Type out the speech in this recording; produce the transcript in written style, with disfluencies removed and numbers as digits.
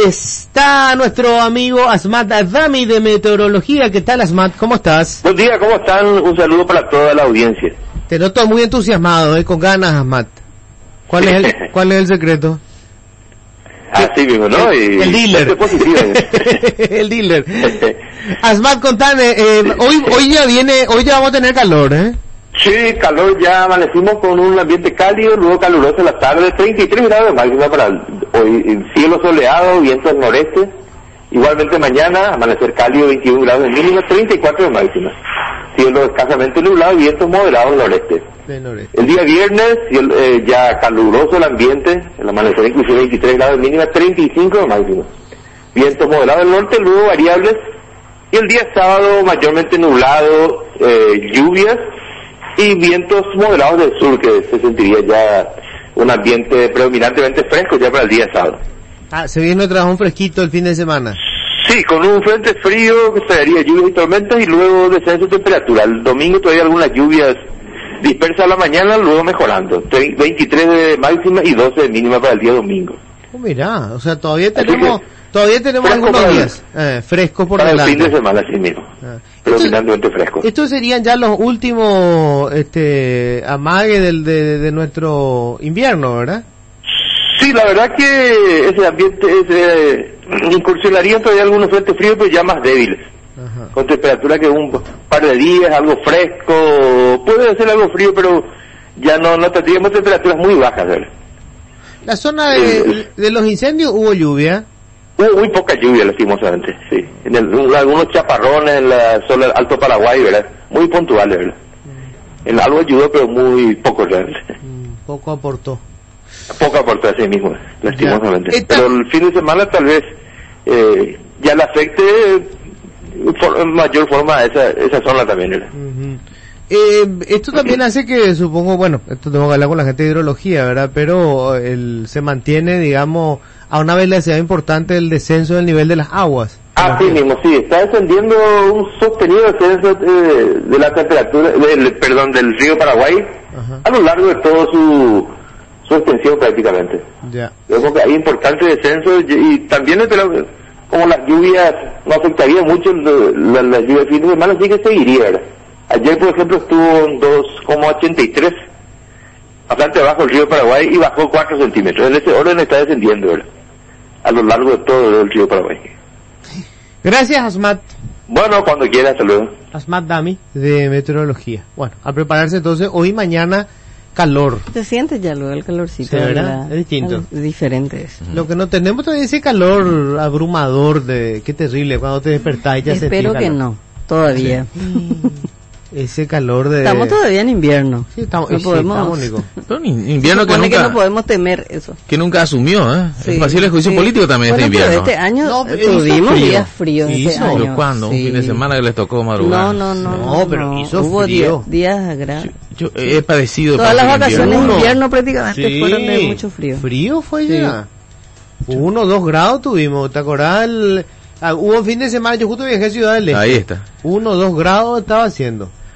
está nuestro amigo Asmat Dami de Meteorología. ¿Qué tal, Asmat? ¿Cómo estás? Buen día, ¿cómo están? Un saludo para toda la audiencia. Te noto muy entusiasmado, con ganas, Asmat. ¿Cuál es el secreto? Así mismo, ¿no? El dealer. El dealer. Asmat, contame, hoy ya vamos a tener calor, ¿eh? Sí, calor, ya amanecimos con un ambiente cálido, luego caluroso en la tarde, 33 grados de máxima para hoy, cielo soleado, viento del noreste. Igualmente mañana, amanecer cálido, 21 grados de mínima, 34 de máxima. Cielo escasamente nublado, vientos moderados del noreste. El día viernes, ya caluroso el ambiente, el amanecer inclusive 23 grados de mínima, 35 de máxima. Vientos moderados del norte, luego variables. Y el día sábado, mayormente nublado, lluvias y vientos moderados del sur, que se sentiría ya un ambiente predominantemente fresco ya para el día sábado. Se viene otra vez un fresquito el fin de semana. Sí, con un frente frío que traería lluvias y tormentas y luego descenso de temperatura. El domingo todavía algunas lluvias dispersas a la mañana, luego mejorando. 23 de máxima y 12 de mínima para el día domingo. Mirá, o sea, todavía tenemos algunos días frescos por para delante. El fin de semana, así mismo. Predominantemente frescos. Estos serían ya los últimos amague de nuestro invierno, ¿verdad? Sí, la verdad que ese ambiente incursionarían todavía algunos frentes fríos, pero ya más débiles. Ajá. Con temperatura que un par de días, algo fresco, puede ser algo frío, pero ya no tendríamos temperaturas muy bajas, ¿verdad? La zona de los incendios, ¿hubo lluvia? Hubo muy poca lluvia, lastimosamente, sí. Algunos chaparrones en la zona del Alto Paraguay, ¿verdad? Muy puntuales, ¿verdad? En algo ayudó, pero muy poco realmente. Poco aportó. Poco aportó a sí mismo, lastimosamente. Pero el fin de semana tal vez ya le afecte en mayor forma a esa zona también, ¿verdad? Esto también hace que, supongo, bueno, esto tengo que hablar con la gente de hidrología, ¿verdad? Pero se mantiene, digamos, a una velocidad importante el descenso del nivel de las aguas. Sí mismo, sí, está descendiendo un sostenido descenso de la temperatura, del río Paraguay. Ajá. A lo largo de todo su extensión prácticamente. Ya. Vemos que hay importante descenso y también como las lluvias no afectarían mucho las lluvias de fin de semana, sí que seguiría, ¿verdad? Ayer, por ejemplo, estuvo en 2,83, bastante bajo el río Paraguay y bajó 4 centímetros. En ese orden está descendiendo, ¿verdad? A lo largo de todo el río Paraguay. Gracias, Asmat. Bueno, cuando quiera, hasta luego. Asmat Dami, de Meteorología. Bueno, a prepararse entonces, hoy y mañana, calor. Te sientes ya luego el calorcito. Sí, ¿verdad? Es distinto. Es diferente. Lo que no tenemos todavía ese calor abrumador qué terrible, cuando te despertás y ya sentís calor. Espero que no, todavía. Sí. Ese calor Estamos todavía en invierno. Sí, estamos invierno que no podemos temer eso. Que nunca asumió, ¿eh? Sí, es fácil el juicio político también bueno, este invierno. Pero este año tuvimos días fríos. ¿Pero cuándo? Sí. ¿Un fin de semana que les tocó madrugar? No, pero hizo hubo frío. días agradables. Yo he padecido. Todas las vacaciones de invierno prácticamente fueron de mucho frío. ¿Frío fue ya? 1 o 2 grados tuvimos, ¿te acordás? Hubo un fin de semana, yo justo viajé a Ciudad del Este. Ahí está. 1 o 2 grados estaba haciendo.